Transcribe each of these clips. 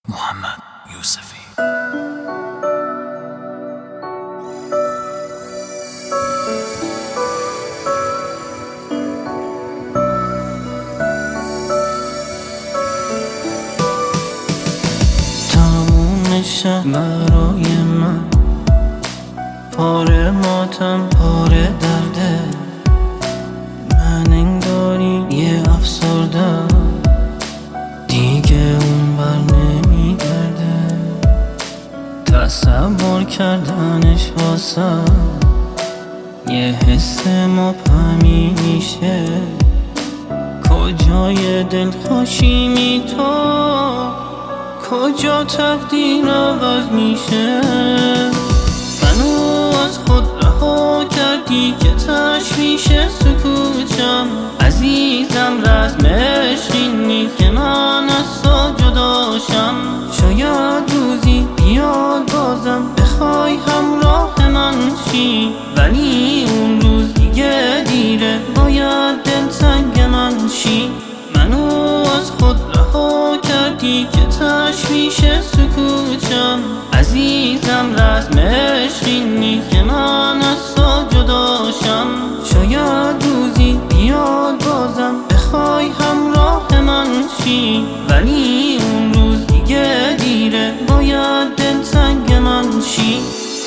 محمد یوسفی. تموم شب برای من پاره ماتم، پاره درده. من انگاری یه افسردم، دیگه اون بر نمیگرده. تصور کردنش واسم یه حس مبهمی میشه. کجای دلخوشی می تو، کجا تقدیر عوض میشه. منو از خود رها کردی که تشویش سکوتم. عزیزم رسم عشقی نیست که من از تو جداشم. شاید روزی بیاد بازم بخوای همراه من شی، ولی اون روز دیگه دیره، باید دلتنگ من شی. منو از خود رها کردی که تشویش سکوتم. عزیزم رسم عشقی نیست که من از تو جداشم. شاید روزی بیاد بازم بخوای همراه من شی، ولی اون روز دیگه دیره، باید دلتنگ من شی.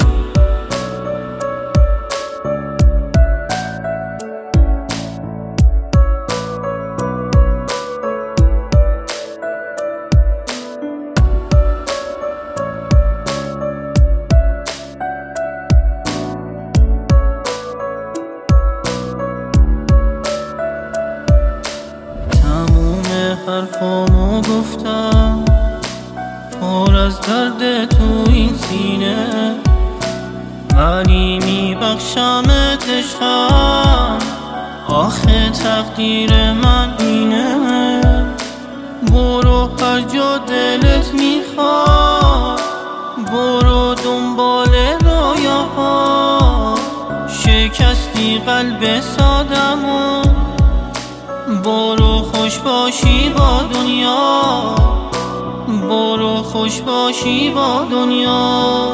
حرفامو گفتم پر از درد تو این سینه، ولی میبخشمت عشقم. آخه تقدیر من اینه. برو هر جا دلت میخواد، برو دنبال رویاها. شکستی قلب سادمو، برو خوش باشی با دنیا، برو خوش باشی با دنیا.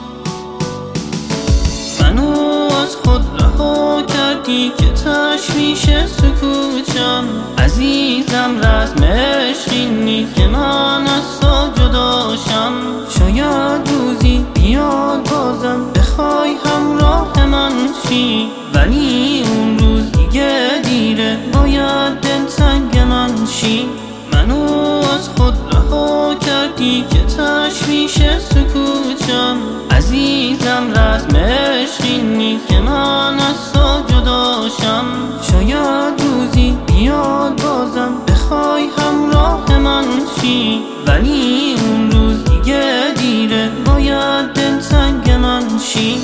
منو از خود رها کردی که تشویش سکوتم. عزیزم رسم عشقی نیست که من از تو جداشم. شاید روزی بیاد بازم بخوای همراه من شی، ولی اون روز دیگه دیره، باید دلتنگ من شی. منو از خود رها کردی که تشویش سکوتم. عزیزم رسم عشقی نیست که من از تو جداشم. شاید روزی بیاد بازم بخوای همراه من شی، ولی اون روز دیگه دیره، باید دلتنگ من شی.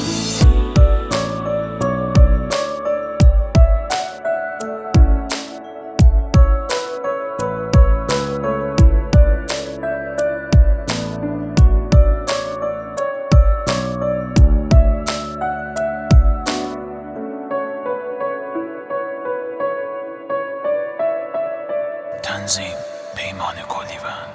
تنظیم پیمان کلیوان.